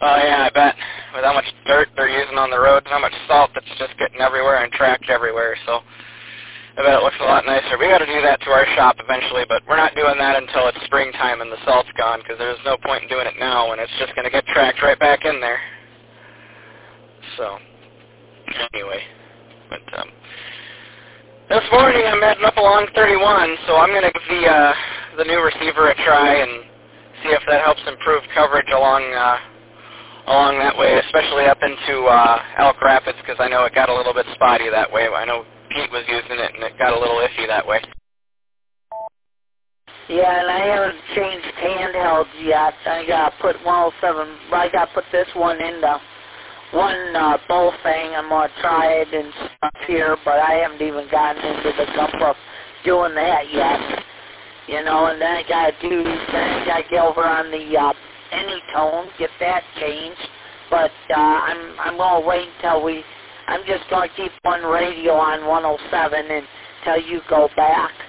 Oh, yeah, I bet. With how much dirt they're using on the road and how much salt that's just getting everywhere and tracked everywhere, so I bet it looks a lot nicer. We got to do that to our shop eventually, but we're not doing that until it's springtime and the salt's gone, because there's no point in doing it now when it's just going to get tracked right back in there. So, anyway, but this morning I'm heading up along 31, so I'm going to give the new receiver a try and see if that helps improve coverage along that way, especially up into Elk Rapids, because I know it got a little bit spotty that way. I know Pete was using it, and it got a little iffy that way. Yeah, and I haven't changed handhelds yet. I got to put 107. I got to put this one in the one bowl thing. I'm going to try it and stuff here, but I haven't even gotten into the gump of doing that yet. You know, and then I got to get over on the Anytone, get that changed. But I'm going to wait until I'm just going to keep one radio on 107 until you go back.